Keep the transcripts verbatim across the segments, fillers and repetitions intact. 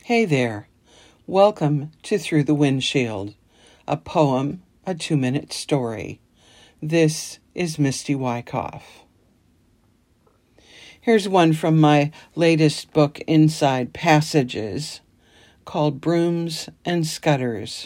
Hey there. Welcome to Through the Windshield, a poem, a two-minute story. This is Misty Wyckoff. Here's one from my latest book, Inside Passages, called Brooms and Scutters.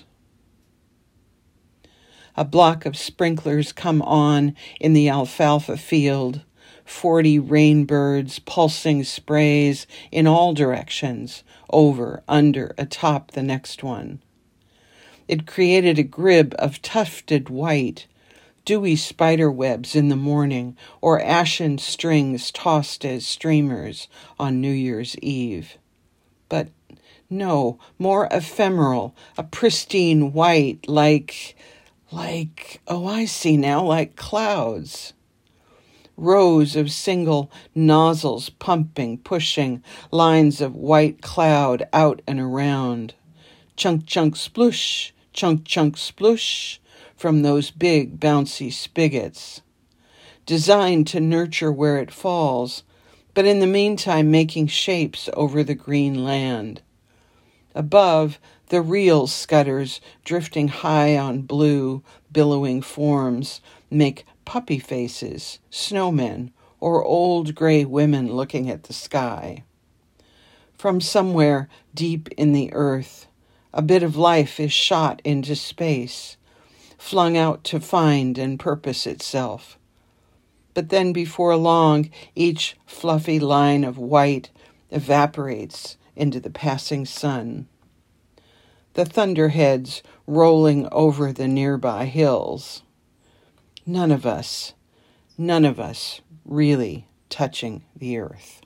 A block of sprinklers come on in the alfalfa field, forty rainbirds pulsing sprays in all directions, over, under, atop the next one. It created a grib of tufted white, dewy spider webs in the morning, or ashen strings tossed as streamers on New Year's Eve. But no, more ephemeral, a pristine white, like, like, oh, I see now, like clouds. Rows of single nozzles pumping, pushing, lines of white cloud out and around. Chunk, chunk, sploosh, chunk, chunk, sploosh from those big, bouncy spigots. Designed to nurture where it falls, but in the meantime making shapes over the green land. Above, the real scutters drifting high on blue, billowing forms make puppy faces, snowmen, or old gray women looking at the sky. From somewhere deep in the earth, a bit of life is shot into space, flung out to find and purpose itself. But then before long, each fluffy line of white evaporates into the passing sun. The thunderheads rolling over the nearby hills. None of us, none of us really touching the earth.